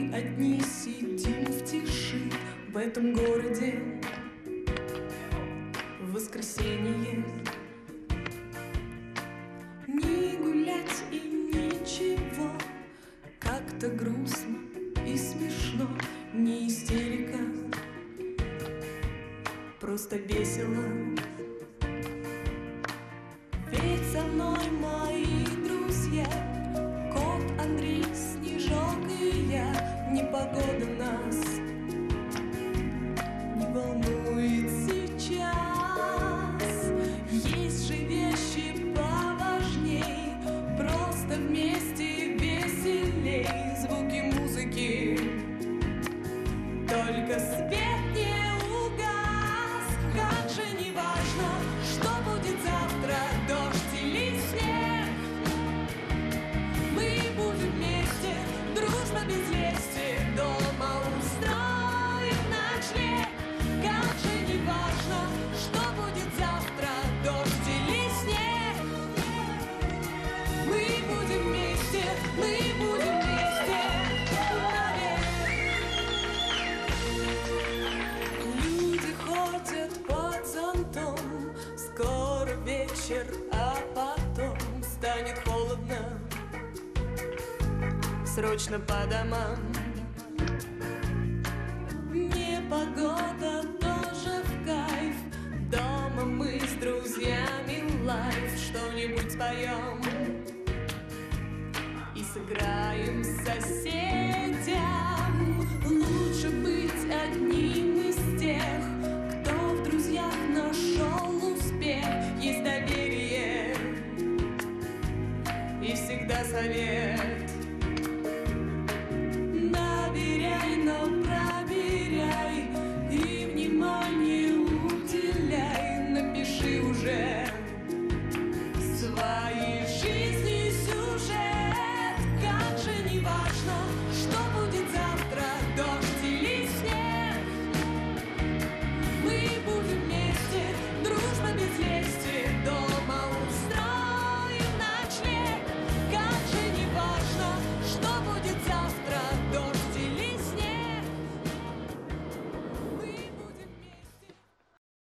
Мы одни сидим в тиши в этом городе. В воскресенье не гулять и ничего, как-то грустно и смешно, не истерика, просто весело. Ведь со мной мои друзья, кот Андрей, Снежок и я. Непогода нас не волнует сейчас. Есть же вещи поважней, просто вместе веселей. Звуки музыки, только свет не угас. Как же не важно, что будет завтра, дождь или снег. Мы будем вместе, дружба без лести, дома устроим ночлег. Как же не важно, что будет завтра, дождь или снег. Мы будем вместе, мы будем вместе навек. Люди ходят под зонтом, скоро вечер, а потом станет холодно. Срочно по домам. Непогода тоже в кайф. Дома мы с друзьями лайф. Что-нибудь споем и сыграем соседям. Лучше быть одним из тех, кто в друзьях нашел успех. Есть доверие и всегда совет.